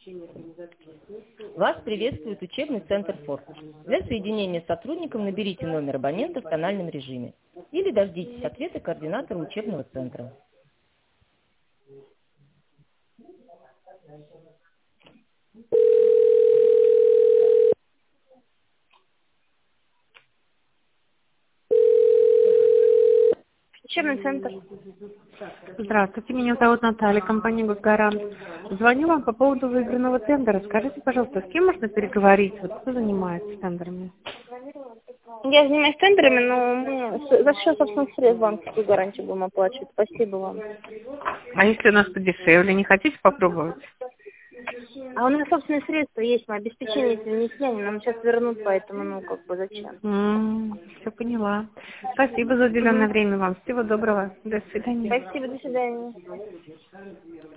Вас приветствует учебный центр «Форт». Для соединения с сотрудником наберите номер абонента в тональном режиме или дождитесь ответа координатора учебного центра. Учебный центр. Здравствуйте, меня зовут Наталья, компания «Госгарант». Звоню вам по поводу выигранного тендера. Скажите, пожалуйста, с кем можно переговорить? Вот кто занимается тендерами? Я занимаюсь тендерами, но мы за счет собственных средств банковскую гарантию будем оплачивать. Спасибо вам. А если у нас подешевле, не хотите попробовать? А у нас собственные средства есть, мы обеспечение если не сняли, нам сейчас вернут, поэтому, зачем? Все поняла. Спасибо за уделенное время вам. Всего доброго. До свидания. Спасибо, до свидания.